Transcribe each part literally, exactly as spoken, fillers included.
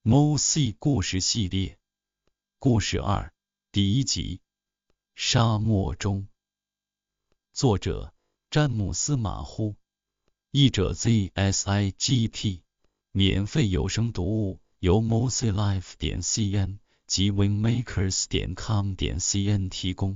Mo C 故事系列，故事二，第一集，沙漠中。作者詹姆斯马呼，译者 Z S I G P， 免费有声读物由 moclife 点 C N 及 wingmakers 点 com 点 C N 提供。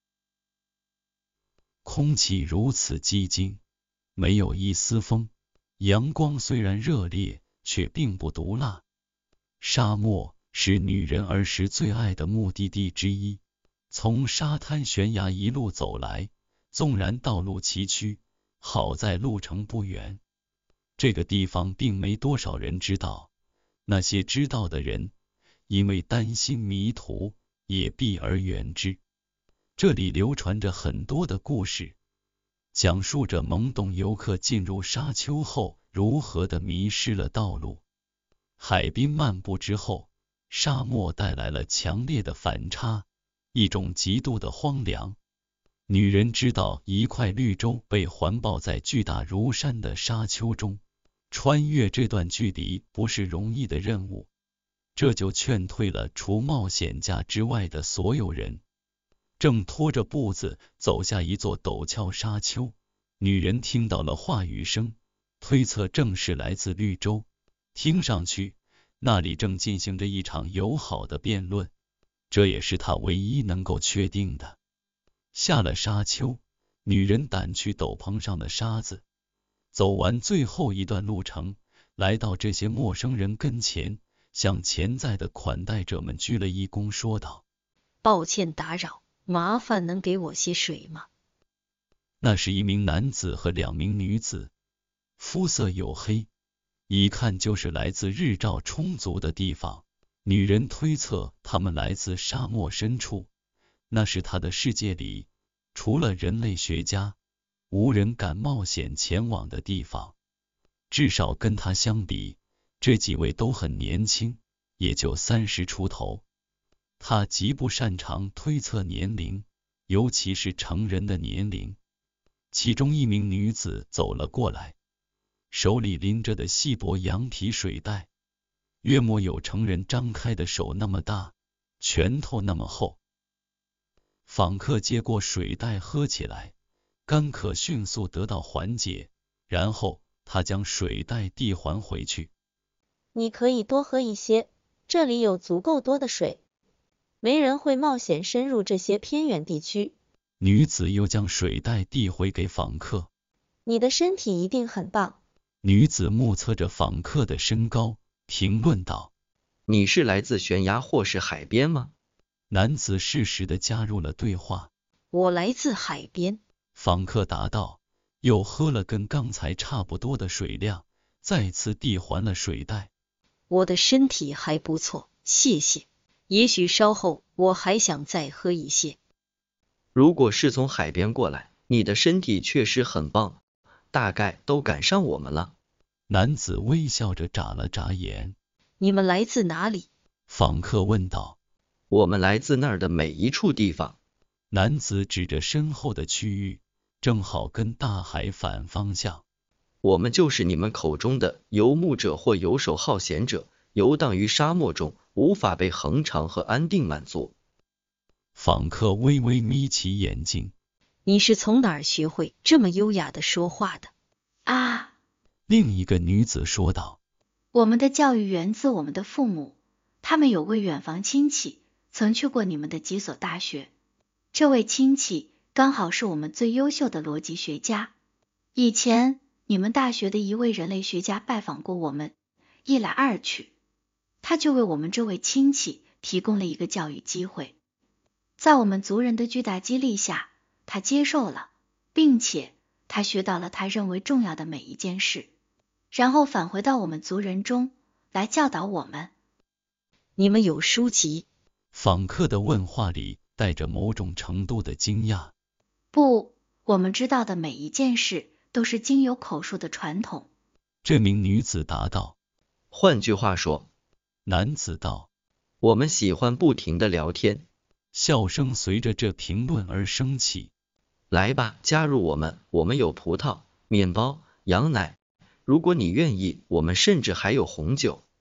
空气如此寂静，没有一丝风，阳光虽然热烈，却并不毒辣。沙漠是女人儿时最爱的目的地之一，从沙滩悬崖一路走来，纵然道路崎岖，好在路程不远。这个地方并没多少人知道，那些知道的人，因为担心迷途，也避而远之。这里流传着很多的故事，讲述着懵懂游客进入沙丘后如何的迷失了道路。海滨漫步之后，沙漠带来了强烈的反差，一种极度的荒凉。女人知道一块绿洲被环抱在巨大如山的沙丘中，穿越这段距离不是容易的任务，这就劝退了除冒险家之外的所有人。正拖着步子走下一座陡峭沙丘，女人听到了话语声，推测正是来自绿洲。听上去，那里正进行着一场友好的辩论，这也是她唯一能够确定的。下了沙丘，女人掸去斗篷上的沙子，走完最后一段路程，来到这些陌生人跟前，向潜在的款待者们鞠了一躬，说道： 抱歉打扰，麻烦能给我些水吗？ 那是一名男子和两名女子，肤色黝黑，一看就是来自日照充足的地方。女人推测他们来自沙漠深处，那是她的世界里，除了人类学家，无人敢冒险前往的地方。至少跟她相比，这几位都很年轻，也就三十出头。她极不擅长推测年龄，尤其是成人的年龄。其中一名女子走了过来，手里拎着的细薄羊皮水袋，约莫有成人张开的手那么大，拳头那么厚。访客接过水袋喝起来，干渴迅速得到缓解，然后他将水袋递还回去。 你可以多喝一些，这里有足够多的水，没人会冒险深入这些偏远地区。 女子又将水袋递回给访客。 你的身体一定很棒。 女子目测着访客的身高，评论道： 你是来自悬崖或是海边吗？ 男子适时地加入了对话。 我来自海边。 访客答道，又喝了跟刚才差不多的水量，再次递还了水袋。 我的身体还不错，谢谢。也许稍后我还想再喝一些。 如果是从海边过来，你的身体确实很棒，大概都赶上我们了。 男子微笑着眨了眨眼。 你们来自哪里？ 访客问道。 我们来自那儿的每一处地方。 男子指着身后的区域，正好跟大海反方向。 我们就是你们口中的游牧者或游手好闲者，游荡于沙漠中，无法被恒常和安定满足。 访客微微眯起眼睛。 你是从哪儿学会这么优雅的说话的？ 啊， 另一个女子说道。 我们的教育源自我们的父母，他们有位远房亲戚曾去过你们的几所大学，这位亲戚刚好是我们最优秀的逻辑学家。以前你们大学的一位人类学家拜访过我们，一来二去，他就为我们这位亲戚提供了一个教育机会。在我们族人的巨大激励下，他接受了，并且他学到了他认为重要的每一件事，然后返回到我们族人中来教导我们。 你们有书籍？ 访客的问话里带着某种程度的惊讶。 不，我们知道的每一件事都是经由口述的传统。 这名女子答道。 换句话说， 男子道， 我们喜欢不停地聊天。 笑声随着这评论而升起。 来吧，加入我们，我们有葡萄、面包、羊奶，如果你愿意，我们甚至还有红酒。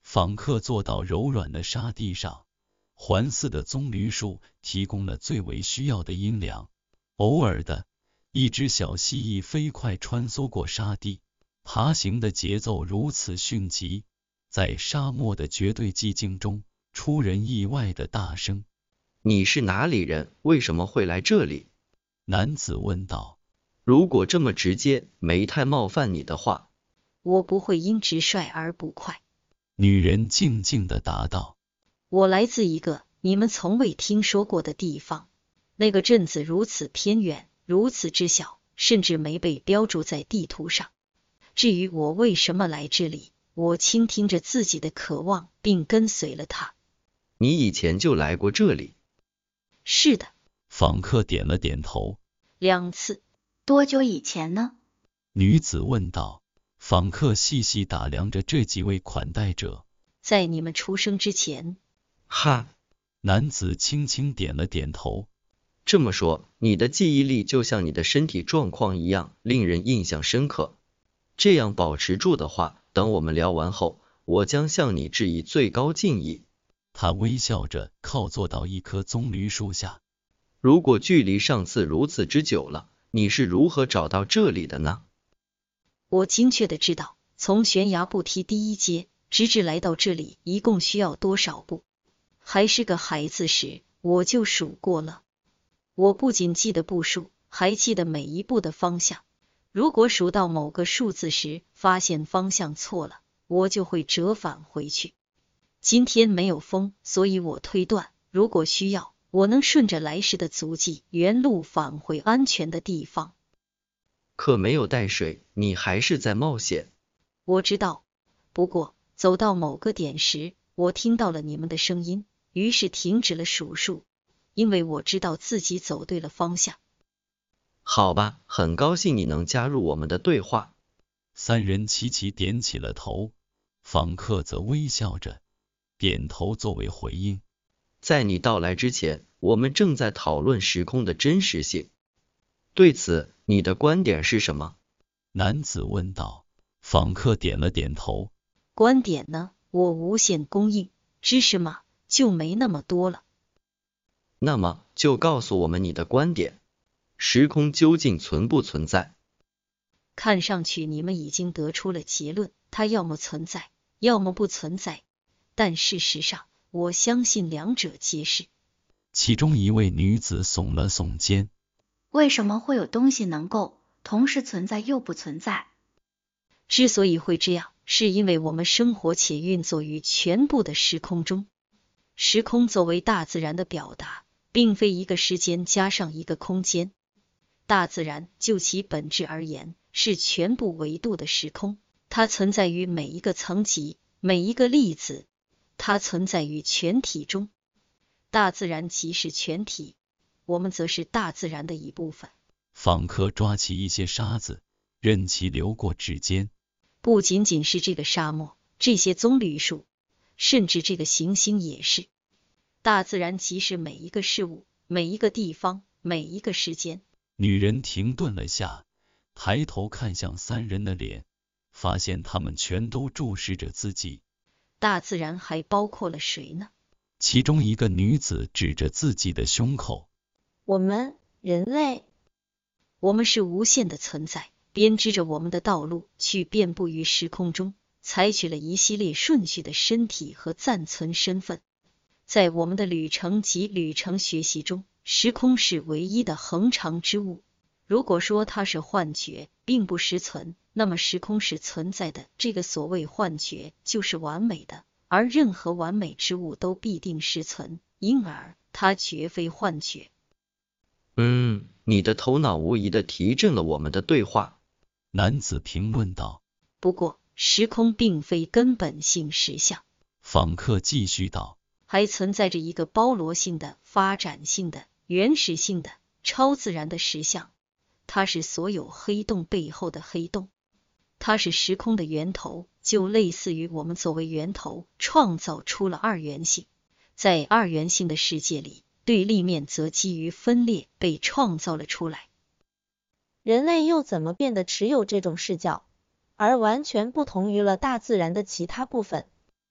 访客坐到柔软的沙地上，环似的棕榈树提供了最为需要的阴凉。偶尔的，一只小蜥蜴飞快穿梭过沙地，爬行的节奏如此迅疾，在沙漠的绝对寂静中，出人意外的大声。 你是哪里人？为什么会来这里？ 男子问道。 如果这么直接，没太冒犯你的话， 我不会因直率而不快。 女人静静地答道。 我来自一个你们从未听说过的地方，那个镇子如此偏远，如此之小，甚至没被标注在地图上。至于我为什么来这里，我倾听着自己的渴望，并跟随了他。 你以前就来过这里？ 是的。 访客点了点头。 两次。 多久以前呢？ 女子问道。访客细细打量着这几位款待者。 在你们出生之前。 哈。 男子轻轻点了点头。 这么说，你的记忆力就像你的身体状况一样，令人印象深刻。这样保持住的话，等我们聊完后，我将向你致以最高敬意。 他微笑着靠坐到一棵棕榈树下。 如果距离上次如此之久了，你是如何找到这里的呢？ 我精确的知道，从悬崖步梯第一阶，直至来到这里，一共需要多少步。还是个孩子时，我就数过了。我不仅记得步数，还记得每一步的方向。如果数到某个数字时，发现方向错了，我就会折返回去。今天没有风，所以我推断，如果需要，我能顺着来时的足迹，原路返回安全的地方。 可没有带水，你还是在冒险。 我知道，不过走到某个点时，我听到了你们的声音，于是停止了数数，因为我知道自己走对了方向。 好吧，很高兴你能加入我们的对话。 三人齐齐点起了头，访客则微笑着点头作为回应。 在你到来之前，我们正在讨论时空的真实性。对此，你的观点是什么？ 男子问道。访客点了点头。 观点呢？我无限供应，知识嘛，就没那么多了。 那么，就告诉我们你的观点。时空究竟存不存在？ 看上去你们已经得出了结论，它要么存在，要么不存在。但事实上，我相信两者皆是。 其中一位女子耸了耸肩。 为什么会有东西能够同时存在又不存在？ 之所以会这样，是因为我们生活且运作于全部的时空中。时空作为大自然的表达，并非一个时间加上一个空间。大自然就其本质而言，是全部维度的时空，它存在于每一个层级，每一个粒子，它存在于全体中。大自然即是全体，我们则是大自然的一部分。 访客抓起一些沙子，任其流过指尖。 不仅仅是这个沙漠，这些棕榈树，甚至这个行星也是。大自然即是每一个事物，每一个地方，每一个时间。 女人停顿了下，抬头看向三人的脸，发现他们全都注视着自己。 大自然还包括了谁呢？ 其中一个女子指着自己的胸口。 我们，人类。我们是无限的存在，编织着我们的道路，去遍布于时空中，采取了一系列顺序的身体和暂存身份。在我们的旅程及旅程学习中，时空是唯一的恒常之物。如果说它是幻觉，并不实存，那么时空是存在的，这个所谓幻觉就是完美的，而任何完美之物都必定实存，因而它绝非幻觉。 嗯，你的头脑无疑的提振了我们的对话。 男子评论道。 不过，时空并非根本性实相。 访客继续道。 还存在着一个包罗性的、发展性的、原始性的、超自然的实相，它是所有黑洞背后的黑洞，它是时空的源头，就类似于我们作为源头创造出了二元性。在二元性的世界里，对立面则基于分裂被创造了出来。人类又怎么变得持有这种视角，而完全不同于了大自然的其他部分？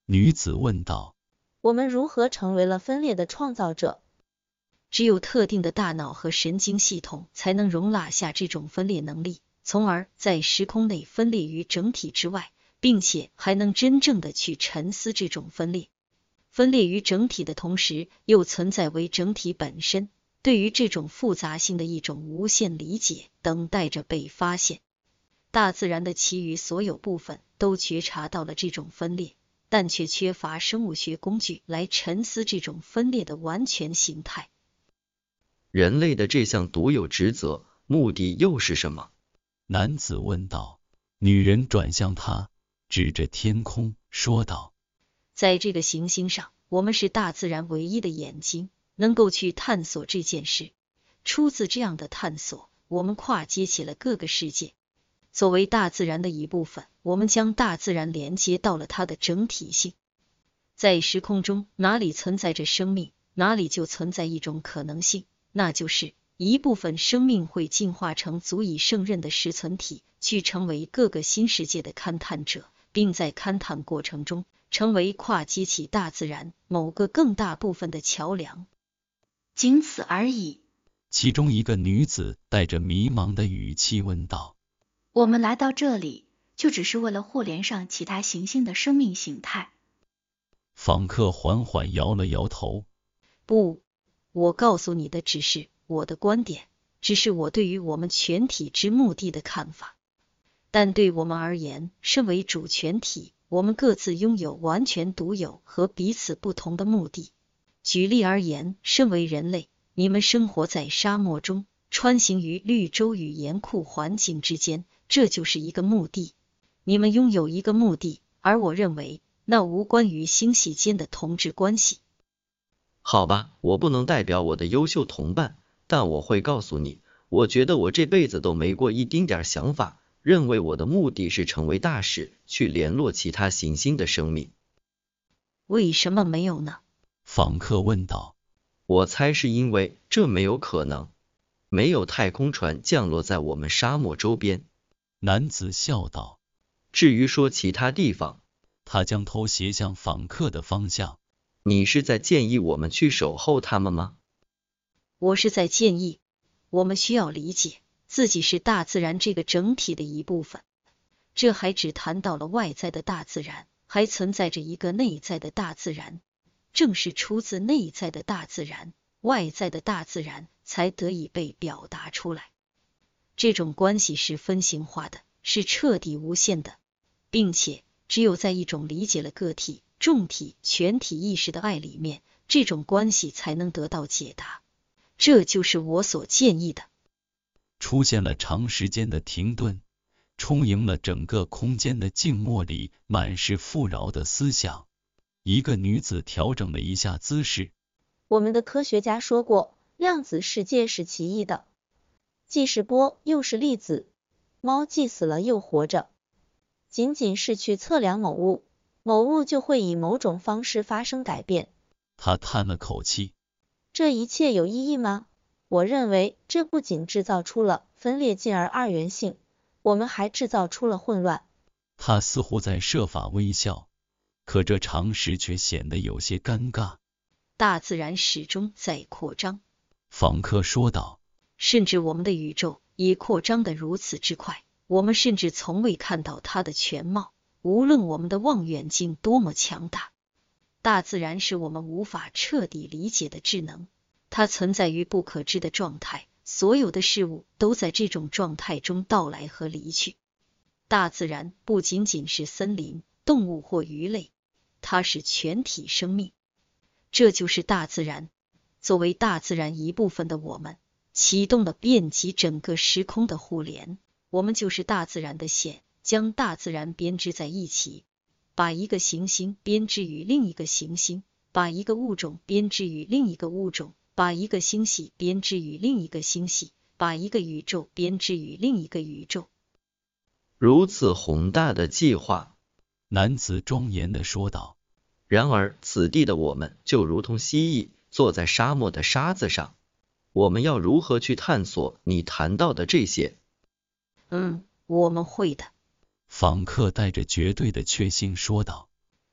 女子问道。 我们如何成为了分裂的创造者？ 只有特定的大脑和神经系统才能容纳下这种分裂能力，从而在时空内分裂于整体之外，并且还能真正的去沉思这种分裂。分裂于整体的同时，又存在为整体本身，对于这种复杂性的一种无限理解，等待着被发现。大自然的其余所有部分都觉察到了这种分裂，但却缺乏生物学工具来沉思这种分裂的完全形态。 人类的这项独有职责，目的又是什么？ 男子问道。女人转向他，指着天空说道： 在这个行星上，我们是大自然唯一的眼睛，能够去探索这件事。出自这样的探索，我们跨接起了各个世界。作为大自然的一部分，我们将大自然连接到了它的整体性。在时空中，哪里存在着生命，哪里就存在一种可能性，那就是一部分生命会进化成足以胜任的实存体，去成为各个新世界的勘探者，并在勘探过程中成为跨接起大自然某个更大部分的桥梁。 仅此而已。 其中一个女子带着迷茫的语气问道： 我们来到这里，就只是为了互联上其他行星的生命形态？ 访客缓缓摇了摇头。 不，我告诉你的只是我的观点，只是我对于我们全体之目的的看法。但对我们而言，身为主权体，我们各自拥有完全独有和彼此不同的目的。举例而言，身为人类，你们生活在沙漠中，穿行于绿洲与严酷环境之间，这就是一个目的。你们拥有一个目的，而我认为那无关于星系间的同质关系。 好吧，我不能代表我的优秀同伴，但我会告诉你，我觉得我这辈子都没过一丁点想法，认为我的目的是成为大使，去联络其他行星的生命。 为什么没有呢？ 访客问道。 我猜是因为这没有可能，没有太空船降落在我们沙漠周边。 男子笑道。 至于说其他地方， 他将头斜向访客的方向。 你是在建议我们去守候他们吗？ 我是在建议，我们需要理解自己是大自然这个整体的一部分。这还只谈到了外在的大自然，还存在着一个内在的大自然。正是出自内在的大自然，外在的大自然才得以被表达出来。这种关系是分形化的，是彻底无限的，并且只有在一种理解了个体、众体、全体意识的爱里面，这种关系才能得到解答。这就是我所建议的。 出现了长时间的停顿，充盈了整个空间的静默里满是富饶的思想。一个女子调整了一下姿势。 我们的科学家说过，量子世界是奇异的，既是波又是粒子，猫既死了又活着。仅仅是去测量某物，某物就会以某种方式发生改变。 他叹了口气。 这一切有意义吗？我认为这不仅制造出了分裂进而二元性，我们还制造出了混乱。 他似乎在设法微笑，可这常识却显得有些尴尬。 大自然始终在扩张， 访客说道。 甚至我们的宇宙也扩张得如此之快，我们甚至从未看到它的全貌，无论我们的望远镜多么强大。大自然是我们无法彻底理解的智能，它存在于不可知的状态，所有的事物都在这种状态中到来和离去。大自然不仅仅是森林、动物或鱼类，它是全体生命。这就是大自然。作为大自然一部分的我们，启动了遍及整个时空的互联。我们就是大自然的线，将大自然编织在一起，把一个行星编织于另一个行星，把一个物种编织于另一个物种，把一个星系编织于另一个星系，把一个宇宙编织于另一个宇宙。 如此宏大的计划， 男子庄严地说道。 然而此地的我们就如同蜥蜴坐在沙漠的沙子上，我们要如何去探索你谈到的这些？ 嗯，我们会的。 访客带着绝对的确信说道。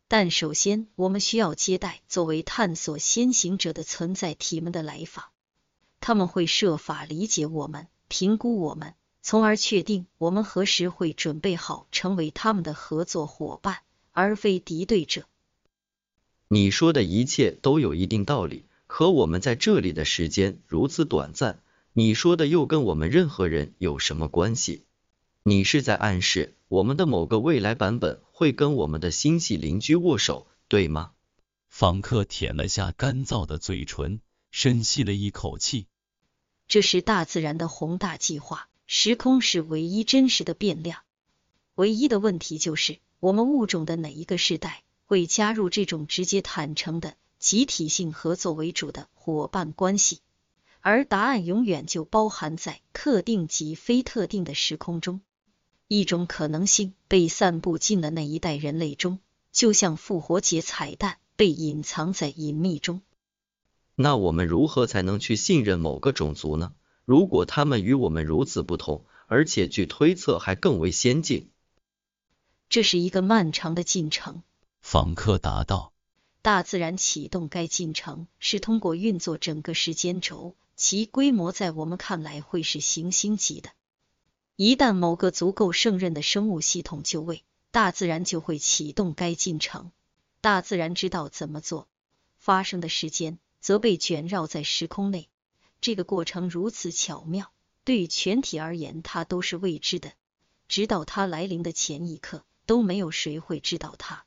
但首先我们需要接待作为探索先行者的存在体们的来访，他们会设法理解我们，评估我们，从而确定我们何时会准备好成为他们的合作伙伴，而非敌对者。 你说的一切都有一定道理，可我们在这里的时间如此短暂，你说的又跟我们任何人有什么关系？你是在暗示我们的某个未来版本会跟我们的星系邻居握手，对吗？ 访客舔了下干燥的嘴唇，深吸了一口气。 这是大自然的宏大计划，时空是唯一真实的变量。唯一的问题就是，我们物种的哪一个世代会加入这种直接坦诚的集体性合作为主的伙伴关系，而答案永远就包含在特定及非特定的时空中。一种可能性被散布进了那一代人类中，就像复活节彩蛋被隐藏在隐秘中。 那我们如何才能去信任某个种族呢？如果他们与我们如此不同，而且据推测还更为先进？ 这是一个漫长的进程， 访客答道。 大自然启动该进程是通过运作整个时间轴，其规模在我们看来会是行星级的。一旦某个足够胜任的生物系统就位，大自然就会启动该进程。大自然知道怎么做，发生的时间则被卷绕在时空内。这个过程如此巧妙，对全体而言它都是未知的，直到它来临的前一刻，都没有谁会知道它。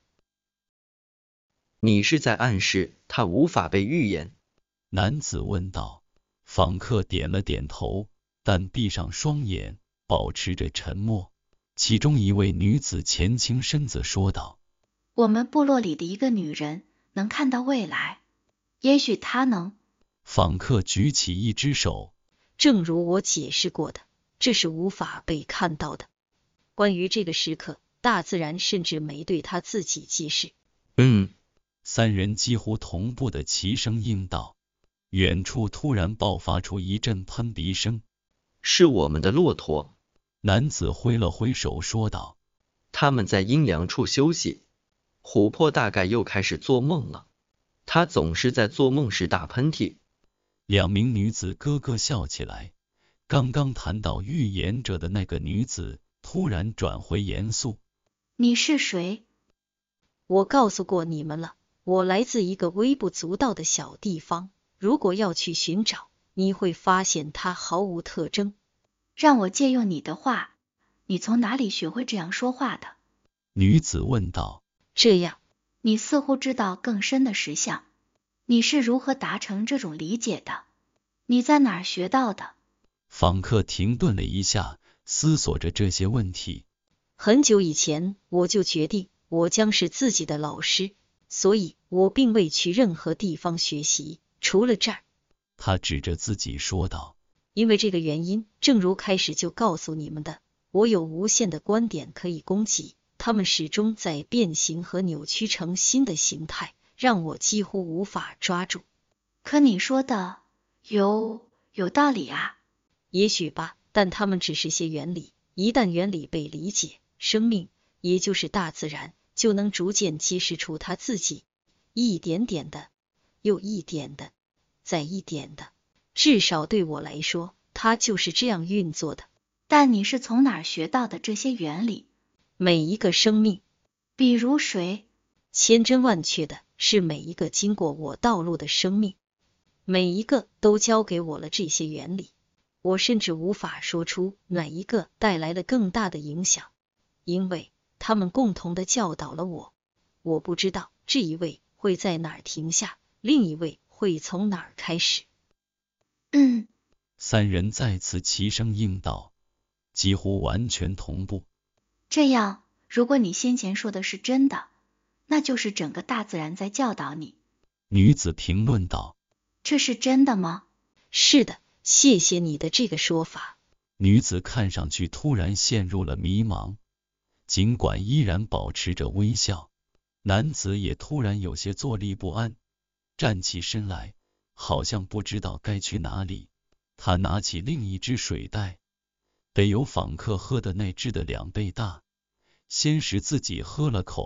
你是在暗示它无法被预言？ 男子问道。访客点了点头，但闭上双眼，保持着沉默。其中一位女子前倾身子说道： 我们部落里的一个女人能看到未来，也许她能。 访客举起一只手。 正如我解释过的，这是无法被看到的。关于这个时刻，大自然甚至没对他自己解释。 嗯。 三人几乎同步的齐声应道。远处突然爆发出一阵喷鼻声。 是我们的骆驼。 男子挥了挥手说道。 他们在阴凉处休息。琥珀大概又开始做梦了，他总是在做梦时打喷嚏。 两名女子咯咯笑起来。刚刚谈到预言者的那个女子突然转回严肃。 你是谁？ 我告诉过你们了，我来自一个微不足道的小地方，如果要去寻找，你会发现它毫无特征。 让我借用你的话，你从哪里学会这样说话的？ 女子问道。 这样， 你似乎知道更深的实相。你是如何达成这种理解的？你在哪儿学到的？ 访客停顿了一下，思索着这些问题。 很久以前，我就决定我将是自己的老师，所以我并未去任何地方学习，除了这儿。 他指着自己说道。 因为这个原因，正如开始就告诉你们的，我有无限的观点可以供给，它们始终在变形和扭曲成新的形态，让我几乎无法抓住。 可你说的有有道理啊。 也许吧，但它们只是些原理，一旦原理被理解，生命，也就是大自然，就能逐渐揭示出它自己，一点点的，又一点的，再一点的。至少对我来说，它就是这样运作的。 但你是从哪儿学到的这些原理？ 每一个生命。 比如谁？ 千真万确的是每一个经过我道路的生命，每一个都教给我了这些原理。我甚至无法说出哪一个带来了更大的影响，因为他们共同的教导了我。我不知道这一位会在哪儿停下，另一位会从哪儿开始。 嗯。 三人再次齐声应道，几乎完全同步。 这样，如果你先前说的是真的，那就是整个大自然在教导你。 女子评论道。 这是真的吗？ 是的，谢谢你的这个说法。 女子看上去突然陷入了迷茫，尽管依然保持着微笑。男子也突然有些坐立不安，站起身来，好像不知道该去哪里。他拿起另一只水袋，得有访客喝的那只的两倍大，先是自己喝了口，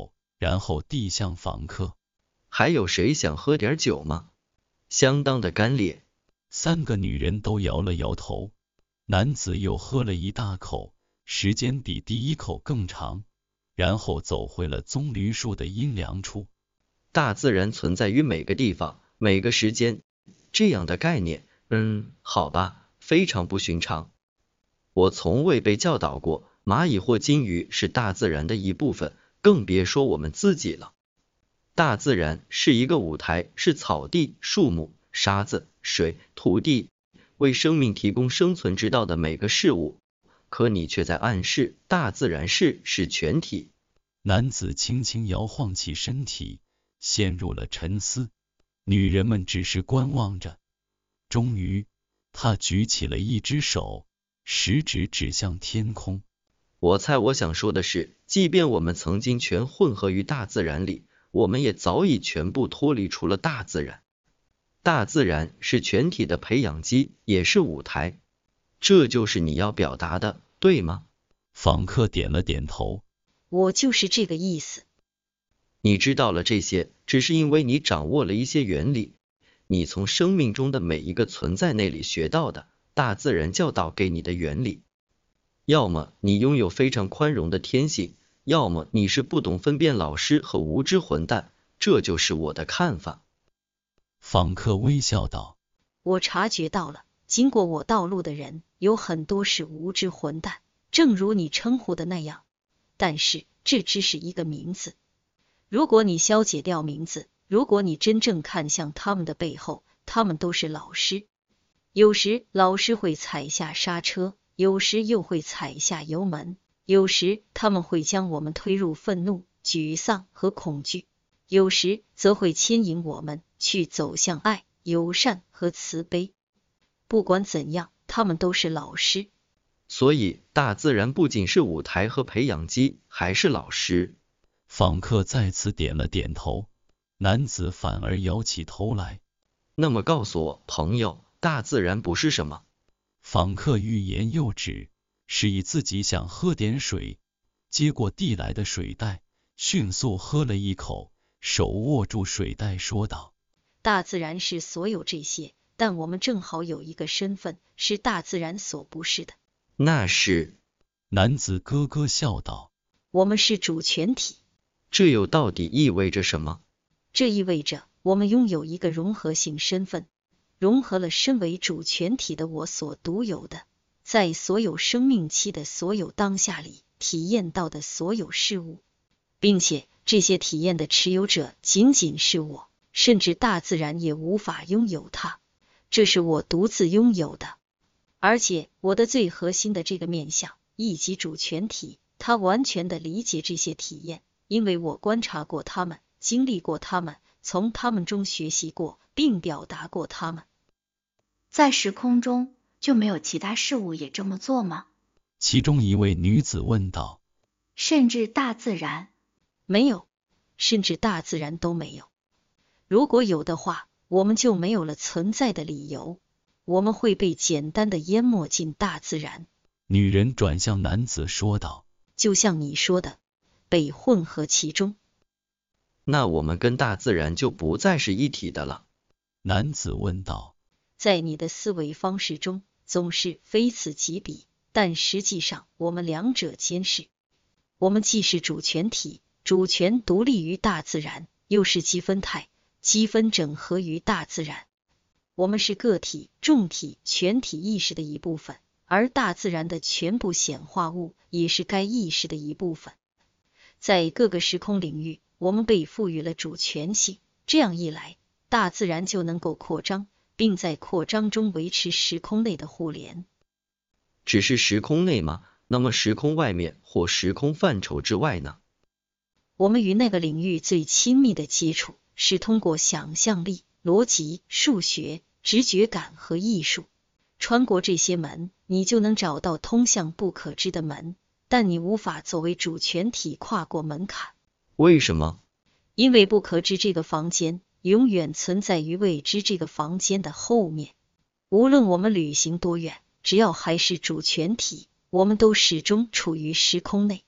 然后递向访客。 还有谁想喝点酒吗？相当的干裂。 三个女人都摇了摇头。男子又喝了一大口，时间比第一口更长，然后走回了棕榈树的阴凉处。 大自然存在于每个地方，每个时间，这样的概念，嗯，好吧，非常不寻常。我从未被教导过，蚂蚁或金鱼是大自然的一部分，更别说我们自己了。大自然是一个舞台，是草地、树木、沙子、水、土地，为生命提供生存之道的每个事物。可你却在暗示，大自然是是全体。 男子轻轻摇晃起身体，陷入了沉思。女人们只是观望着。终于，他举起了一只手，食指指向天空。 我猜我想说的是，即便我们曾经全混合于大自然里，我们也早已全部脱离出了大自然。大自然是全体的培养基，也是舞台。这就是你要表达的，对吗？ 访客点了点头。 我就是这个意思。 你知道了这些，只是因为你掌握了一些原理，你从生命中的每一个存在那里学到的，大自然教导给你的原理。要么你拥有非常宽容的天性，要么你是不懂分辨老师和无知混蛋，这就是我的看法。 访客微笑道： 我察觉到了，经过我道路的人有很多是无知混蛋，正如你称呼的那样，但是这只是一个名字。如果你消解掉名字，如果你真正看向他们的背后，他们都是老师。有时老师会踩下刹车，有时又会踩下油门，有时他们会将我们推入愤怒、沮丧和恐惧，有时则会牵引我们去走向爱、友善和慈悲。不管怎样，他们都是老师。 所以大自然不仅是舞台和培养基，还是老师。 访客再次点了点头，男子反而摇起头来。 那么告诉我，朋友，大自然不是什么？ 访客欲言又止，示意自己想喝点水，接过递来的水袋，迅速喝了一口，手握住水袋说道： 大自然是所有这些，但我们正好有一个身份，是大自然所不是的。 那是？ 男子咯咯笑道： 我们是主权体。 这又到底意味着什么？ 这意味着我们拥有一个融合性身份，融合了身为主权体的我所独有的，在所有生命期的所有当下里体验到的所有事物，并且这些体验的持有者仅仅是我，甚至大自然也无法拥有它，这是我独自拥有的。而且我的最核心的这个面向，以及主权体，它完全的理解这些体验，因为我观察过他们，经历过他们，从他们中学习过，并表达过他们。 在时空中就没有其他事物也这么做吗？ 其中一位女子问道。 甚至大自然？ 没有，甚至大自然都没有。如果有的话，我们就没有了存在的理由，我们会被简单的淹没进大自然。 女人转向男子说道： 就像你说的，被混合其中。 那我们跟大自然就不再是一体的了。 男子问道。 在你的思维方式中，总是非此即彼，但实际上我们两者兼是。我们既是主权体，主权独立于大自然，又是积分态，积分整合于大自然。我们是个体、众体、全体意识的一部分，而大自然的全部显化物也是该意识的一部分。在各个时空领域，我们被赋予了主权性，这样一来，大自然就能够扩张，并在扩张中维持时空内的互联。 只是时空内吗？那么时空外面或时空范畴之外呢？ 我们与那个领域最亲密的接触，是通过想象力、逻辑、数学、直觉感和艺术。穿过这些门，你就能找到通向不可知的门，但你无法作为主权体跨过门槛。 为什么？ 因为不可知这个房间永远存在于未知这个房间的后面。无论我们旅行多远，只要还是主权体，我们都始终处于时空内。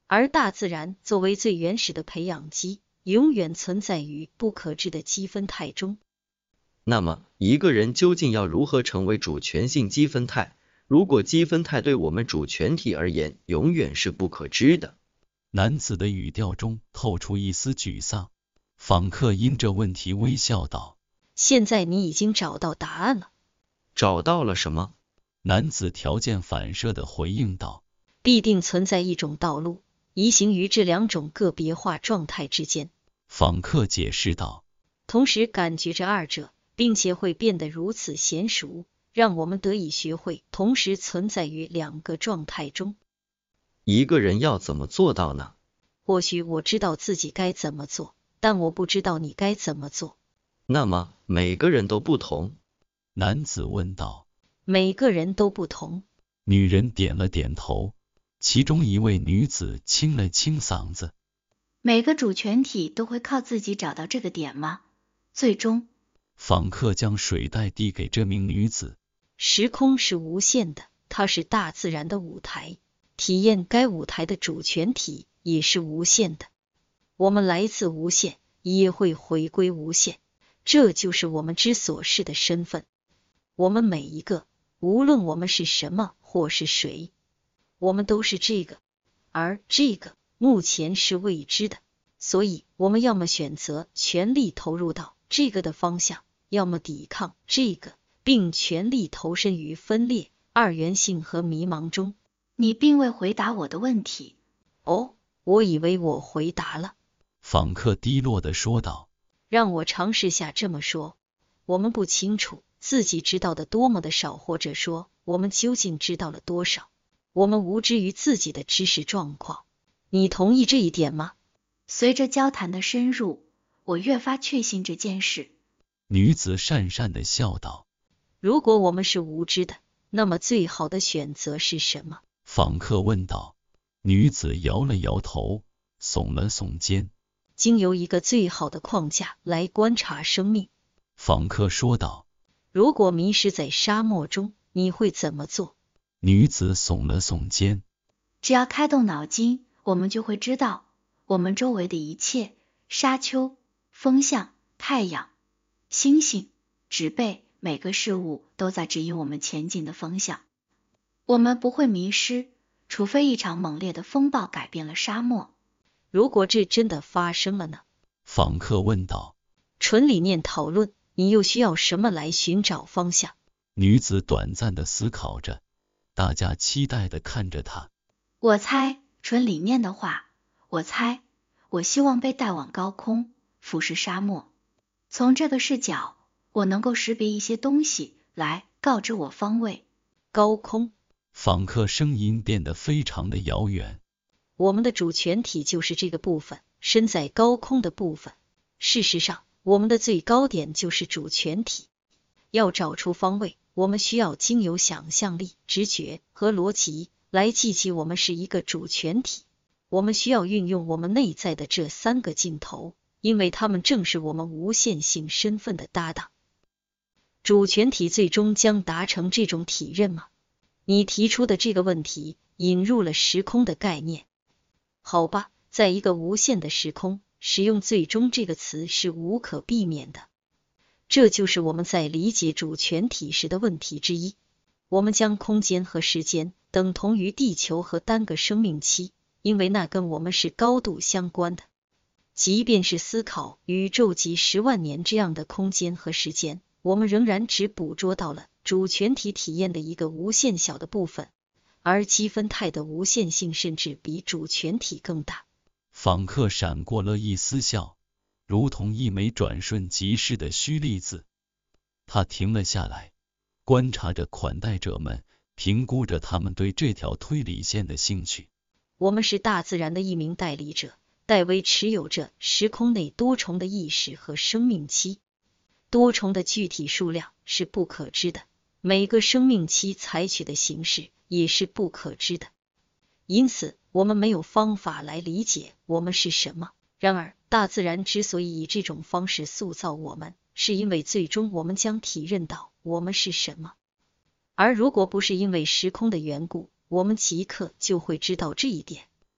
而大自然作为最原始的培养基，永远存在于不可知的积分态中。 那么，一个人究竟要如何成为主权性积分态？如果积分态对我们主权体而言永远是不可知的。 男子的语调中透出一丝沮丧。访客因这问题微笑道： 现在你已经找到答案了。 找到了什么？ 男子条件反射地回应道： 必定存在一种道路，移行于这两种个别化状态之间。 访客解释道： 同时感觉着二者，并且会变得如此娴熟，让我们得以学会同时存在于两个状态中。 一个人要怎么做到呢？ 或许我知道自己该怎么做，但我不知道你该怎么做。 那么每个人都不同？ 男子问道。 每个人都不同。 女人点了点头，其中一位女子清了清嗓子。 每个主权体都会靠自己找到这个点吗？最终， 访客将水袋递给这名女子。 时空是无限的，它是大自然的舞台，体验该舞台的主权体也是无限的。我们来自无限，也会回归无限，这就是我们之所是的身份。我们每一个，无论我们是什么或是谁，我们都是这个，而这个目前是未知的，所以我们要么选择全力投入到这个的方向，要么抵抗这个，并全力投身于分裂、二元性和迷茫中。 你并未回答我的问题。 哦，我以为我回答了。 访客低落地说道。 让我尝试下这么说，我们不清楚自己知道的多么的少，或者说我们究竟知道了多少，我们无知于自己的知识状况。你同意这一点吗？ 随着交谈的深入，我越发确信这件事。 女子讪讪地笑道。 如果我们是无知的，那么最好的选择是什么？ 访客问道。女子摇了摇头，耸了耸肩。 经由一个最好的框架来观察生命。 访客说道。 如果迷失在沙漠中，你会怎么做？ 女子耸了耸肩。 只要开动脑筋，我们就会知道，我们周围的一切，沙丘、风向、太阳、星星、植被，每个事物都在指引我们前进的方向。我们不会迷失，除非一场猛烈的风暴改变了沙漠。 如果这真的发生了呢？ 访客问道。 纯理念讨论，你又需要什么来寻找方向？ 女子短暂的思考着，大家期待的看着她。 我猜，纯理念的话，我猜，我希望被带往高空，俯视沙漠。从这个视角，我能够识别一些东西来告知我方位。 高空。 访客声音变得非常的遥远。 我们的主权体就是这个部分，身在高空的部分。事实上，我们的最高点就是主权体。要找出方位，我们需要经由想象力、直觉和逻辑来记起我们是一个主权体。我们需要运用我们内在的这三个镜头，因为它们正是我们无限性身份的搭档。主权体最终将达成这种体认吗？你提出的这个问题引入了时空的概念。好吧，在一个无限的时空，使用最终这个词是无可避免的。这就是我们在理解主权体时的问题之一。我们将空间和时间等同于地球和单个生命期，因为那跟我们是高度相关的。即便是思考宇宙级十万年这样的空间和时间，我们仍然只捕捉到了主权体体验的一个无限小的部分，而积分态的无限性甚至比主权体更大。 访客闪过了一丝笑，如同一枚转瞬即逝的虚粒子。他停了下来，观察着款待者们，评估着他们对这条推理线的兴趣。 我们是大自然的一名代理者，代为持有着时空内多重的意识和生命期。多重的具体数量是不可知的，每个生命期采取的形式也是不可知的。因此，我们没有方法来理解我们是什么。然而，大自然之所以以这种方式塑造我们，是因为最终我们将体认到我们是什么。而如果不是因为时空的缘故，我们即刻就会知道这一点。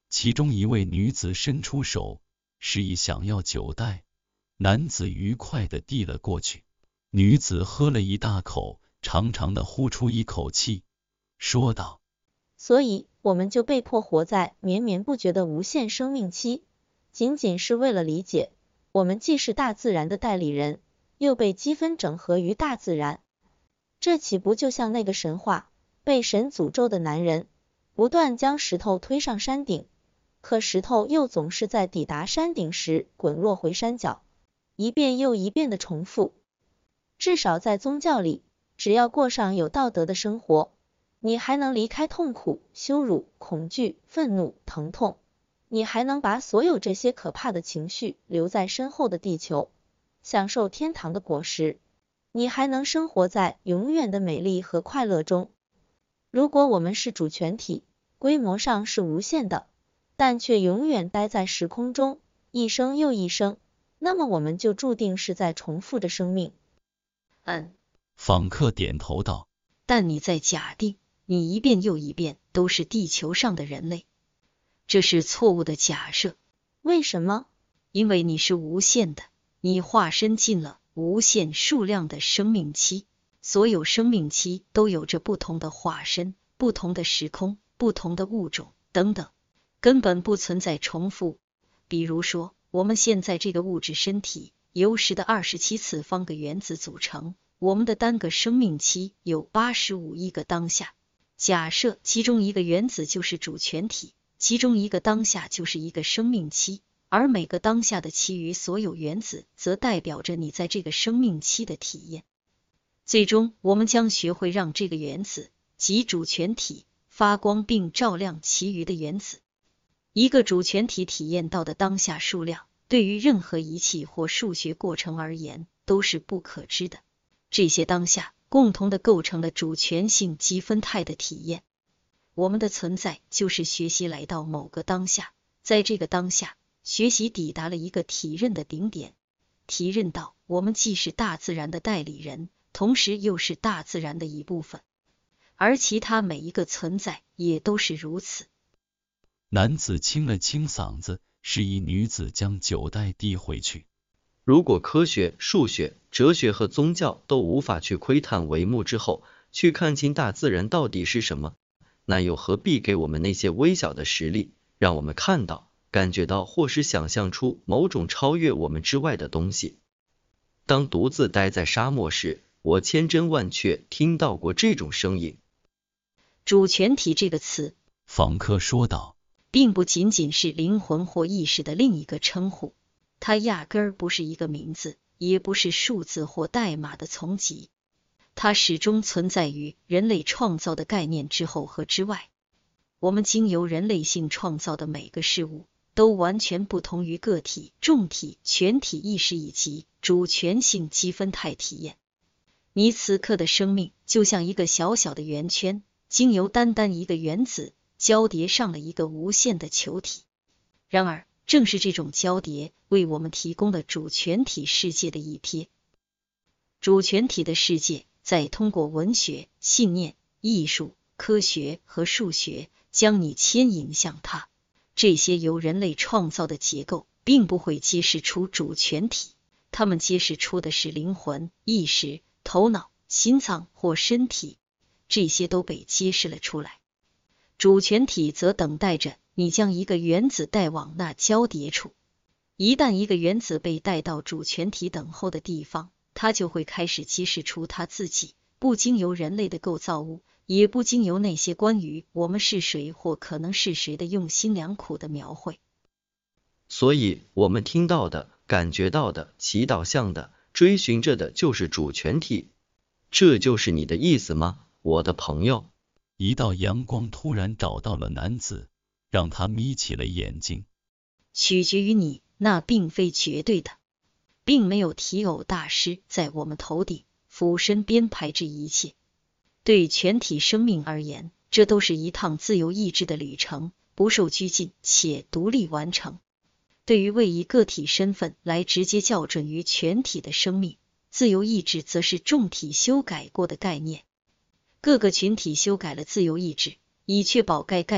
其中一位女子伸出手，示意想要酒袋，男子愉快地递了过去。女子喝了一大口，长长的呼出一口气，说道： 所以我们就被迫活在绵绵不绝的无限生命期，仅仅是为了理解，我们既是大自然的代理人，又被积分整合于大自然。这岂不就像那个神话，被神诅咒的男人，不断将石头推上山顶，可石头又总是在抵达山顶时滚落回山脚，一遍又一遍的重复。至少在宗教里，只要过上有道德的生活，你还能离开痛苦、羞辱、恐惧、愤怒、疼痛，你还能把所有这些可怕的情绪留在身后的地球，享受天堂的果实，你还能生活在永远的美丽和快乐中。如果我们是主权体，规模上是无限的，但却永远待在时空中，一生又一生，那么我们就注定是在重复着生命。 嗯， 访客点头道： 但你在假定你一遍又一遍都是地球上的人类，这是错误的假设。 为什么？ 因为你是无限的，你化身进了无限数量的生命期，所有生命期都有着不同的化身、不同的时空、不同的物种等等，根本不存在重复。比如说，我们现在这个物质身体由十的二十七次方个原子组成，我们的单个生命期有八十五亿个当下。假设其中一个原子就是主权体，其中一个当下就是一个生命期，而每个当下的其余所有原子则代表着你在这个生命期的体验。最终，我们将学会让这个原子即主权体发光并照亮其余的原子。一个主权体体验到的当下数量，对于任何仪器或数学过程而言都是不可知的。这些当下共同的构成了主权性积分态的体验。我们的存在就是学习来到某个当下，在这个当下，学习抵达了一个体认的顶点，体认到我们既是大自然的代理人，同时又是大自然的一部分，而其他每一个存在也都是如此。 男子清了清嗓子，示意女子将酒袋递回去。 如果科学、数学、哲学和宗教都无法去窥探帷幕之后，去看清大自然到底是什么，那又何必给我们那些微小的实例，让我们看到、感觉到或是想象出某种超越我们之外的东西？当独自待在沙漠时，我千真万确听到过这种声音。 主权体这个词， 访客说道， 并不仅仅是灵魂或意识的另一个称呼，它压根儿不是一个名字，也不是数字或代码的从集，它始终存在于人类创造的概念之后和之外。我们经由人类性创造的每个事物，都完全不同于个体、众体、全体意识以及主权性积分态体验。你此刻的生命就像一个小小的圆圈，经由单单一个原子交叠上了一个无限的球体。然而，正是这种交叠为我们提供了主权体世界的一瞥。主权体的世界在通过文学、信念、艺术、科学和数学将你牵引向它。这些由人类创造的结构并不会揭示出主权体，它们揭示出的是灵魂、意识、头脑、心脏或身体，这些都被揭示了出来。主权体则等待着你将一个原子带往那交叠处。一旦一个原子被带到主权体等候的地方，它就会开始揭示出它自己，不经由人类的构造物，也不经由那些关于我们是谁或可能是谁的用心良苦的描绘。 所以我们听到的、感觉到的、祈祷向的、追寻着的就是主权体。这就是你的意思吗，我的朋友？ 一道阳光突然找到了男子，让他眯起了眼睛。 取决于你，那并非绝对的，并没有提偶大师在我们头顶俯身编排这一切。对全体生命而言，这都是一趟自由意志的旅程，不受拘禁且独立完成。对于为以个体身份来直接校准于全体的生命，自由意志则是众体修改过的概念。各个群体修改了自由意志，以确保该概念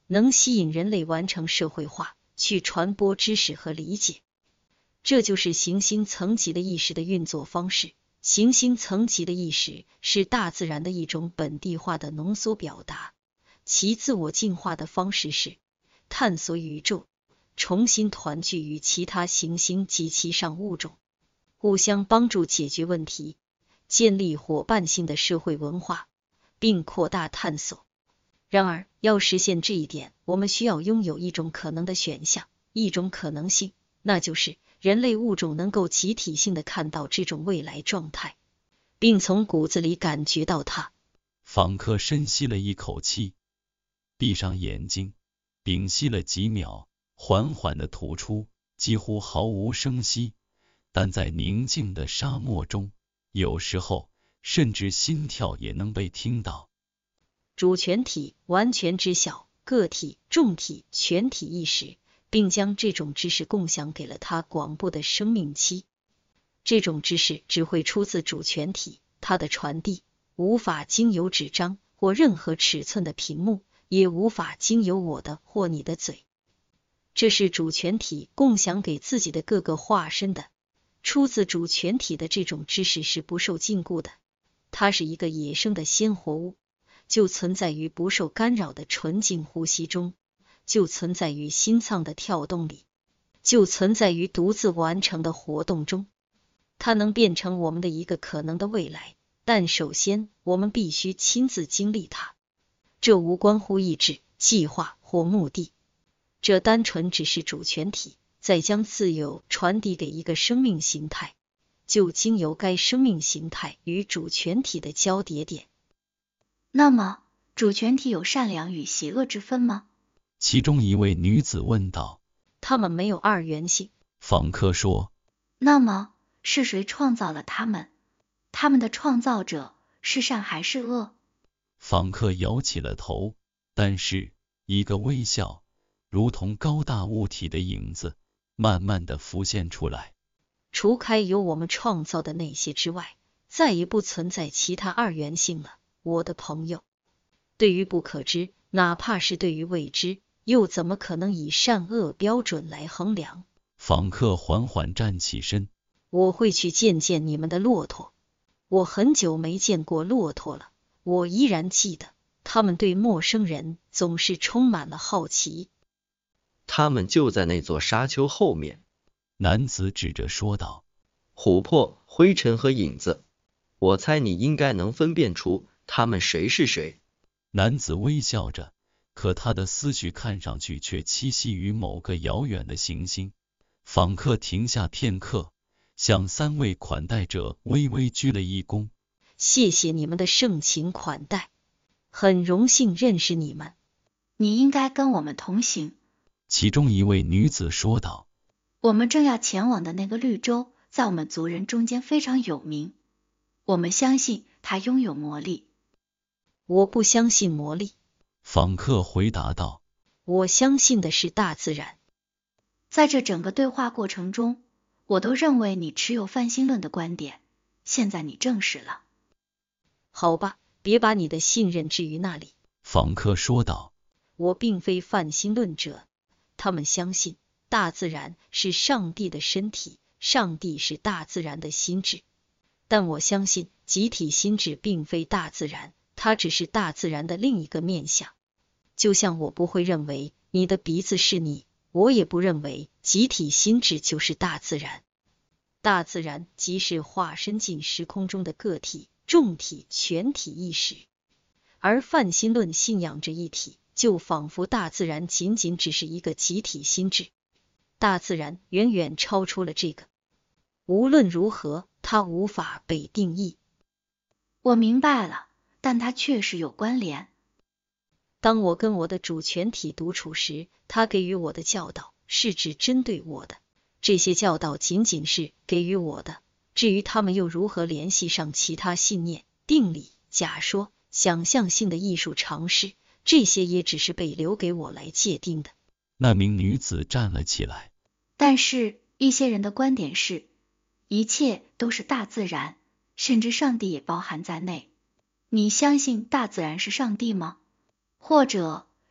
能吸引人类完成社会化，去传播知识和理解。这就是行星层级的意识的运作方式。行星层级的意识是大自然的一种本地化的浓缩表达，其自我进化的方式是探索宇宙，重新团聚与其他行星及其上物种，互相帮助解决问题，建立伙伴性的社会文化，并扩大探索。然而，要实现这一点，我们需要拥有一种可能的选项，一种可能性，那就是人类物种能够集体性的看到这种未来状态，并从骨子里感觉到它。 访客深吸了一口气，闭上眼睛，屏息了几秒，缓缓地吐出，几乎毫无声息，但在宁静的沙漠中，有时候甚至心跳也能被听到。 主权体完全知晓个体、众体、全体意识，并将这种知识共享给了它广布的生命期。这种知识只会出自主权体，它的传递无法经由纸张或任何尺寸的屏幕，也无法经由我的或你的嘴。这是主权体共享给自己的各个化身的。出自主权体的这种知识是不受禁锢的，它是一个野生的鲜活物，就存在于不受干扰的纯净呼吸中，就存在于心脏的跳动里，就存在于独自完成的活动中。它能变成我们的一个可能的未来，但首先我们必须亲自经历它。这无关乎意志、计划或目的，这单纯只是主权体在将自由传递给一个生命形态，就经由该生命形态与主权体的交叠点。 那么，主权体有善良与邪恶之分吗？ 其中一位女子问道。 他们没有二元性。 访客说。 那么，是谁创造了他们？他们的创造者是善还是恶？ 访客摇起了头，但是一个微笑，如同高大物体的影子，慢慢地浮现出来。 除开由我们创造的那些之外，再也不存在其他二元性了，我的朋友。对于不可知，哪怕是对于未知，又怎么可能以善恶标准来衡量？ 访客缓缓站起身。 我会去见见你们的骆驼。我很久没见过骆驼了，我依然记得，他们对陌生人总是充满了好奇。 他们就在那座沙丘后面。 男子指着说道。 琥珀、灰尘和影子，我猜你应该能分辨出他们谁是谁。 男子微笑着，可他的思绪看上去却栖息于某个遥远的行星。访客停下片刻，向三位款待者微微鞠了一躬。 谢谢你们的盛情款待，很荣幸认识你们。 你应该跟我们同行。 其中一位女子说道。 我们正要前往的那个绿洲，在我们族人中间非常有名。我们相信它拥有魔力。 我不相信魔力。 访客回答道。 我相信的是大自然。 在这整个对话过程中，我都认为你持有泛心论的观点，现在你证实了。 好吧，别把你的信任置于那里。 访客说道。 我并非泛心论者，他们相信大自然是上帝的身体，上帝是大自然的心智。但我相信集体心智并非大自然，它只是大自然的另一个面向。就像我不会认为你的鼻子是你，我也不认为集体心智就是大自然。大自然即是化身进时空中的个体、众体、全体意识，而泛心论信仰着一体，就仿佛大自然仅仅只是一个集体心智。大自然远远超出了这个。无论如何，它无法被定义。 我明白了，但它确实有关联。 当我跟我的主权体独处时，他给予我的教导是指针对我的，这些教导仅仅是给予我的，至于他们又如何联系上其他信念、定理、假说、想象性的艺术常识，这些也只是被留给我来界定的。 那名女子站了起来。 但是一些人的观点是，一切都是大自然，甚至上帝也包含在内。你相信大自然是上帝吗？或者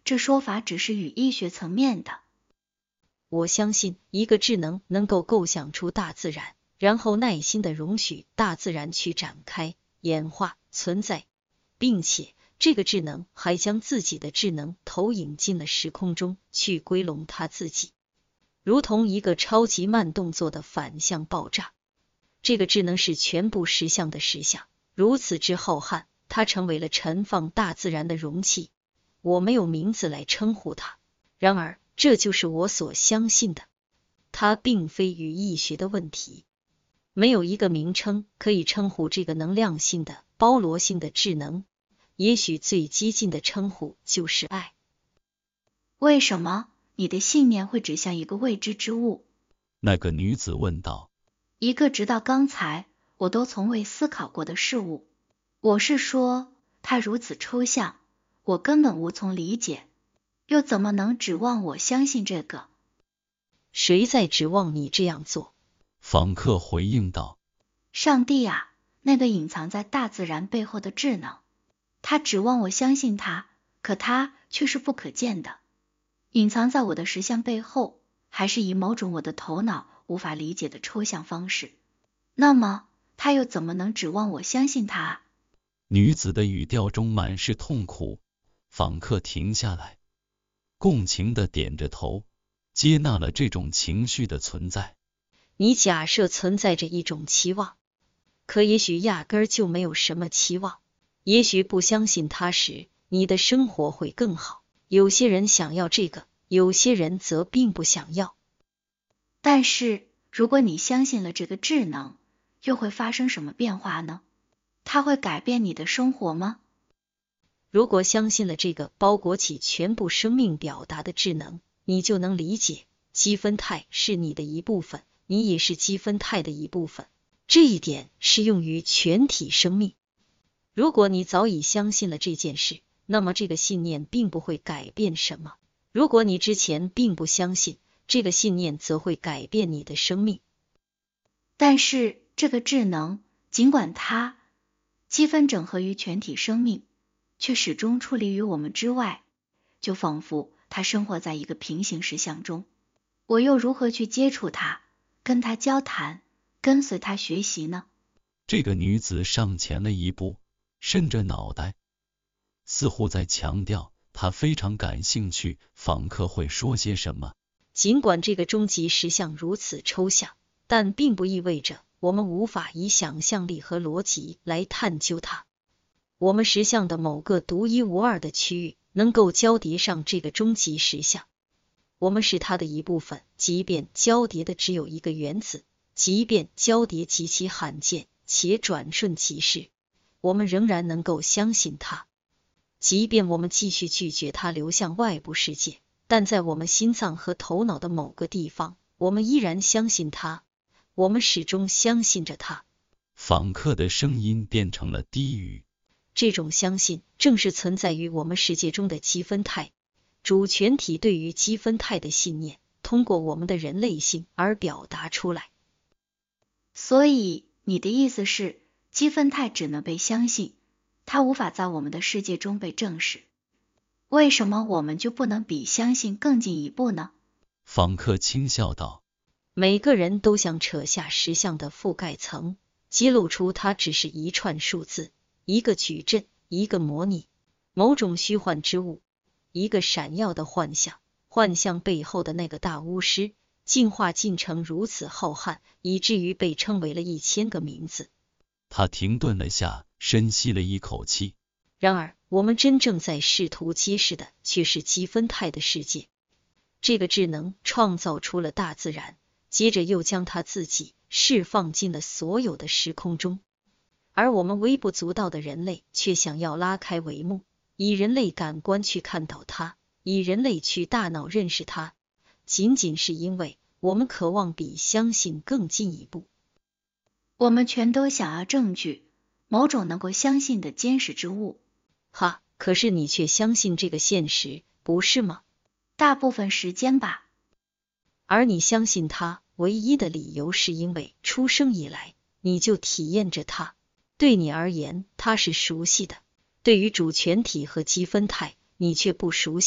这说法只是语义学层面的。 我相信一个智能能够构想出大自然，然后耐心的容许大自然去展开、演化、存在，并且这个智能还将自己的智能投影进了时空中，去归拢它自己，如同一个超级慢动作的反向爆炸。这个智能是全部实相的实相，如此之浩瀚，它成为了盛放大自然的容器。我没有名字来称呼它，然而这就是我所相信的。它并非语义学的问题，没有一个名称可以称呼这个能量性的、包罗性的智能。也许最激进的称呼就是爱。 为什么你的信念会指向一个未知之物？ 那个女子问道。 一个直到刚才我都从未思考过的事物。我是说，它如此抽象，我根本无从理解，又怎么能指望我相信这个？ 谁在指望你这样做？ 访客回应道。 上帝啊，那个隐藏在大自然背后的智能，他指望我相信他，可他却是不可见的，隐藏在我的实相背后，还是以某种我的头脑无法理解的抽象方式。那么他又怎么能指望我相信他啊？ 女子的语调中满是痛苦。访客停下来，共情地点着头，接纳了这种情绪的存在。 你假设存在着一种期望，可也许压根儿就没有什么期望。也许不相信它时，你的生活会更好。有些人想要这个，有些人则并不想要。 但是如果你相信了这个智能，又会发生什么变化呢？它会改变你的生活吗？ 如果相信了这个包裹起全部生命表达的智能，你就能理解积分态是你的一部分，你也是积分态的一部分。这一点适用于全体生命。如果你早已相信了这件事，那么这个信念并不会改变什么。如果你之前并不相信，这个信念则会改变你的生命。 但是这个智能，尽管它积分整合于全体生命，却始终矗立于我们之外，就仿佛它生活在一个平行实相中。我又如何去接触它，跟它交谈，跟随它学习呢？ 这个女子上前了一步，伸着脑袋，似乎在强调她非常感兴趣访客会说些什么。 尽管这个终极实相如此抽象，但并不意味着我们无法以想象力和逻辑来探究它。我们实相的某个独一无二的区域能够交叠上这个终极实相，我们是它的一部分。即便交叠的只有一个原子，即便交叠极其罕见且转瞬即逝，我们仍然能够相信它。即便我们继续拒绝它流向外部世界，但在我们心脏和头脑的某个地方，我们依然相信它，我们始终相信着它。 访客的声音变成了低语。 这种相信正是存在于我们世界中的积分态，主权体对于积分态的信念，通过我们的人类性而表达出来。 所以你的意思是，积分态只能被相信，它无法在我们的世界中被证实。为什么我们就不能比相信更进一步呢？ 访客轻笑道。 每个人都想扯下实相的覆盖层，揭露出它只是一串数字，一个矩阵，一个模拟，某种虚幻之物，一个闪耀的幻象。幻象背后的那个大巫师，进化进程如此浩瀚，以至于被称为了一千个名字。 他停顿了下，深吸了一口气。 然而，我们真正在试图揭示的却是积分态的世界。这个智能创造出了大自然，接着又将它自己释放进了所有的时空中。而我们微不足道的人类却想要拉开帷幕，以人类感官去看到它，以人类去大脑认识它，仅仅是因为我们渴望比相信更进一步。 我们全都想要证据，某种能够相信的坚实之物。 哈，可是你却相信这个现实，不是吗？ 大部分时间吧。 而你相信它唯一的理由是因为出生以来你就体验着它，对你而言它是熟悉的。对于主权体和积分态，你却不熟悉，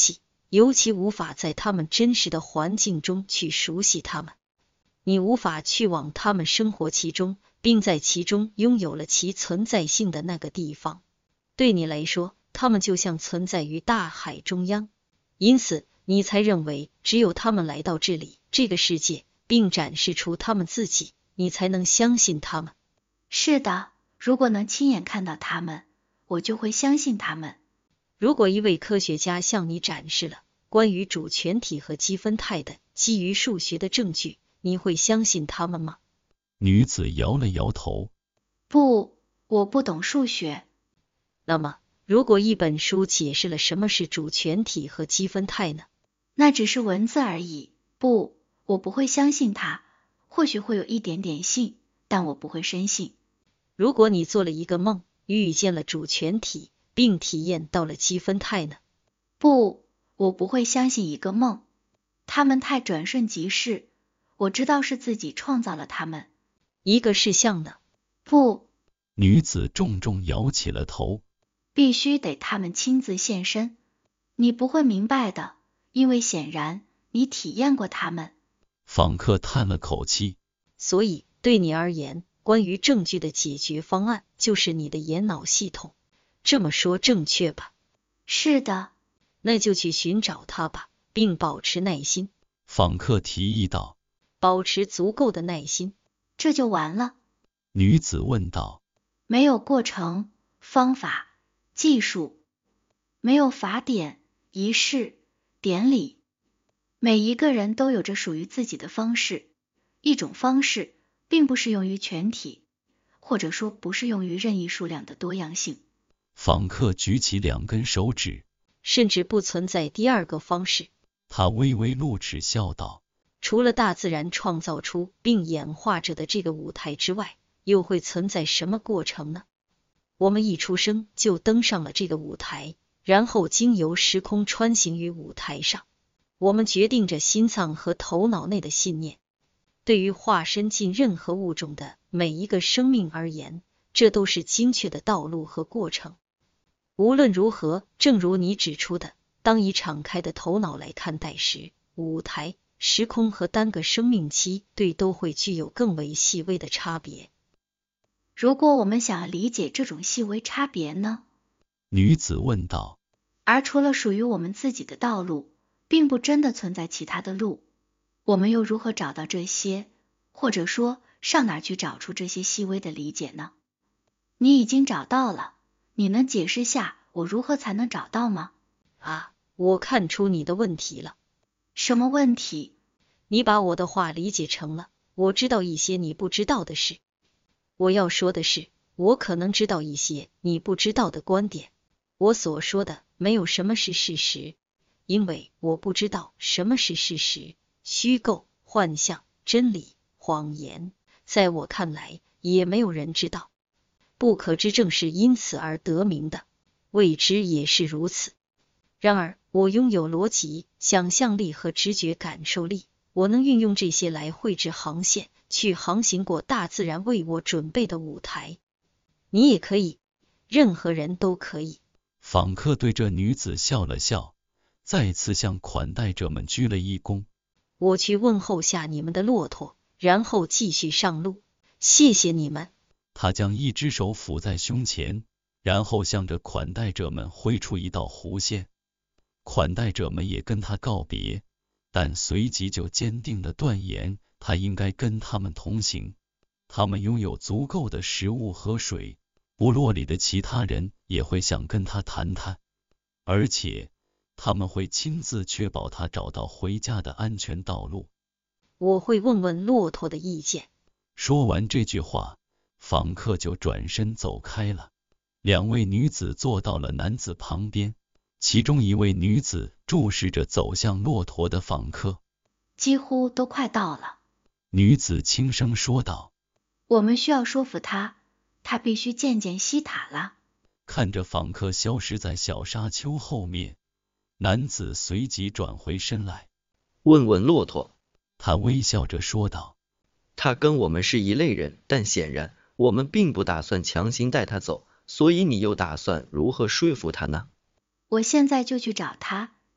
尤其无法在他们真实的环境中去熟悉他们。你无法去往他们生活其中，并在其中拥有了其存在性的那个地方。对你来说，他们就像存在于大海中央，因此你才认为只有他们来到这里，这个世界，并展示出他们自己，你才能相信他们。 是的，如果能亲眼看到他们，我就会相信他们。 如果一位科学家向你展示了关于主权体和积分态的基于数学的证据，你会相信他们吗？ 女子摇了摇头。 不，我不懂数学。 那么，如果一本书解释了什么是主权体和积分态呢？ 那只是文字而已。不，我不会相信它。或许会有一点点信，但我不会深信。 如果你做了一个梦，遇见了主权体，并体验到了积分态呢？ 不，我不会相信一个梦。它们太转瞬即逝，我知道是自己创造了它们。 一个事项呢？ 不。 女子重重摇起了头。 必须得他们亲自现身。你不会明白的，因为显然你体验过他们。 访客叹了口气。 所以，对你而言，关于证据的解决方案就是你的眼脑系统。这么说正确吧？ 是的。 那就去寻找它吧，并保持耐心。 访客提议道。 保持足够的耐心。 这就完了？ 女子问道。 没有过程、方法、技术，没有法典、仪式、典礼。每一个人都有着属于自己的方式，一种方式并不适用于全体，或者说不适用于任意数量的多样性。 访客举起两根手指。 甚至不存在第二个方式。 他微微露齿笑道。 除了大自然创造出并演化着的这个舞台之外，又会存在什么过程呢？我们一出生就登上了这个舞台，然后经由时空穿行于舞台上。我们决定着心脏和头脑内的信念。对于化身进任何物种的每一个生命而言，这都是精确的道路和过程。无论如何，正如你指出的，当以敞开的头脑来看待时，舞台、时空和单个生命期对都会具有更为细微的差别。 如果我们想要理解这种细微差别呢？ 女子问道。 而除了属于我们自己的道路，并不真的存在其他的路，我们又如何找到这些，或者说上哪去找出这些细微的理解呢？你已经找到了，你能解释下我如何才能找到吗？ 啊，我看出你的问题了。 什么问题？ 你把我的话理解成了我知道一些你不知道的事。我要说的是，我可能知道一些你不知道的观点。我所说的没有什么是事实，因为我不知道什么是事实。虚构、幻象、真理、谎言，在我看来，也没有人知道。不可知正是因此而得名的，未知也是如此。然而，我拥有逻辑、想象力和直觉感受力，我能运用这些来绘制航线，去航行过大自然为我准备的舞台。你也可以，任何人都可以。 访客对这女子笑了笑，再次向款待者们鞠了一躬。 我去问候下你们的骆驼，然后继续上路。谢谢你们。 他将一只手抚在胸前，然后向着款待者们挥出一道弧线。款待者们也跟他告别，但随即就坚定地断言他应该跟他们同行。他们拥有足够的食物和水，部落里的其他人也会想跟他谈谈，而且他们会亲自确保他找到回家的安全道路。 我会问问骆驼的意见。 说完这句话，访客就转身走开了。两位女子坐到了男子旁边，其中一位女子注视着走向骆驼的访客。 几乎都快到了。 女子轻声说道。 我们需要说服他，他必须见见西塔了。 看着访客消失在小沙丘后面，男子随即转回身来， 问问骆驼。 他微笑着说道。 他跟我们是一类人，但显然我们并不打算强行带他走，所以你又打算如何说服他呢？ 我现在就去找他，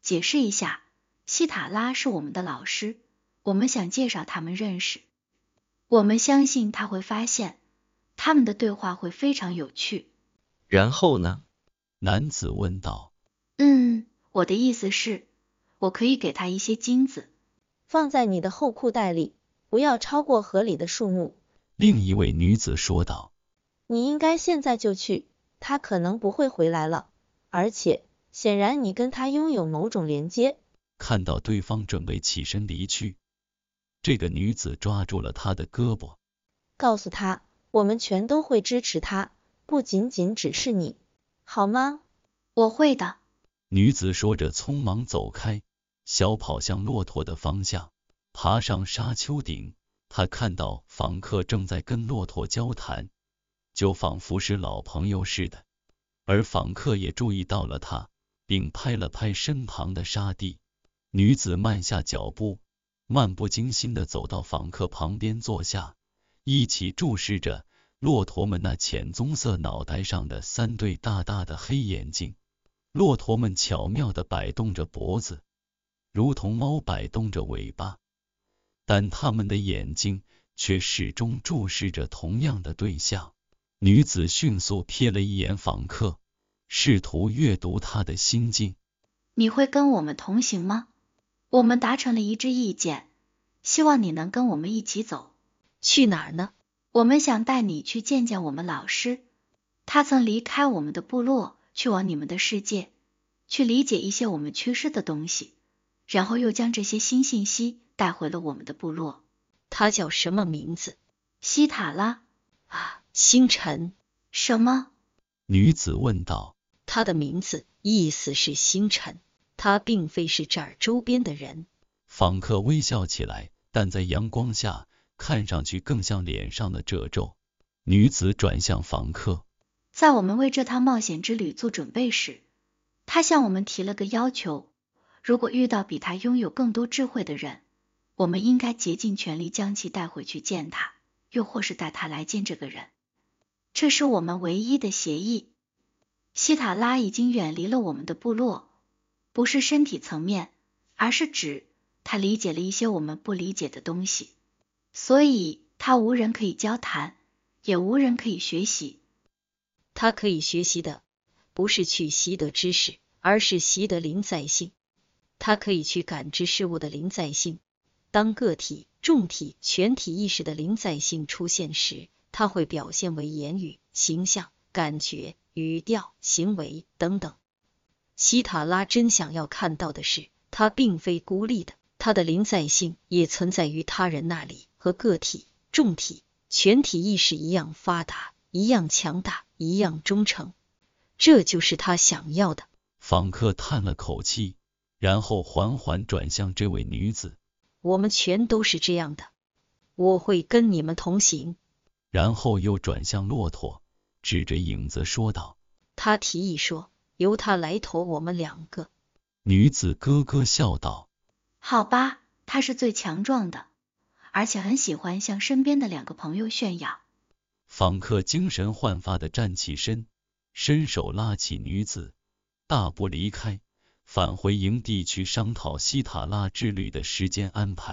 解释一下，希塔拉是我们的老师，我们想介绍他们认识。我们相信他会发现，他们的对话会非常有趣。 然后呢？ 男子问道。 嗯，我的意思是，我可以给他一些金子， 放在你的后裤袋里，不要超过合理的数目。 另一位女子说道。 你应该现在就去，他可能不会回来了，而且显然你跟他拥有某种连接。 看到对方准备起身离去，这个女子抓住了他的胳膊， 告诉他，我们全都会支持他，不仅仅只是你，好吗？ 我会的。 女子说着匆忙走开，小跑向骆驼的方向。爬上沙丘顶，他看到访客正在跟骆驼交谈，就仿佛是老朋友似的，而访客也注意到了他，并拍了拍身旁的沙地。女子慢下脚步，漫不经心地走到访客旁边坐下，一起注视着骆驼们那浅棕色脑袋上的三对大大的黑眼睛。骆驼们巧妙地摆动着脖子，如同猫摆动着尾巴，但它们的眼睛却始终注视着同样的对象。女子迅速瞥了一眼访客，试图阅读他的心境。 你会跟我们同行吗？我们达成了一致意见，希望你能跟我们一起走。 去哪儿呢？ 我们想带你去见见我们老师，他曾离开我们的部落，去往你们的世界，去理解一些我们缺失的东西，然后又将这些新信息带回了我们的部落。 他叫什么名字？ 希塔拉。 啊，星辰。 什么？ 女子问道。 他的名字意思是星辰，他并非是这儿周边的人。 访客微笑起来，但在阳光下看上去更像脸上的褶皱。女子转向访客。 在我们为这趟冒险之旅做准备时，他向我们提了个要求，如果遇到比他拥有更多智慧的人，我们应该竭尽全力将其带回去见他，又或是带他来见这个人。这是我们唯一的协议。希塔拉已经远离了我们的部落，不是身体层面，而是指他理解了一些我们不理解的东西，所以他无人可以交谈，也无人可以学习。 他可以学习的不是去习得知识，而是习得临在性。他可以去感知事物的临在性。当个体、众体、全体意识的临在性出现时，它会表现为言语、形象、感觉、语调、行为等等。希塔拉真想要看到的是，他并非孤立的，他的临在性也存在于他人那里，和个体、众体、全体意识一样发达，一样强大，一样忠诚。这就是他想要的。 访客叹了口气，然后缓缓转向这位女子。 我们全都是这样的，我会跟你们同行。 然后又转向骆驼，指着影子说道。 他提议说，由他来驮我们两个。 女子咯咯笑道。 好吧，他是最强壮的，而且很喜欢向身边的两个朋友炫耀。 访客精神焕发地站起身，伸手拉起女子，大步离开，返回营地去商讨希塔拉之旅的时间安排。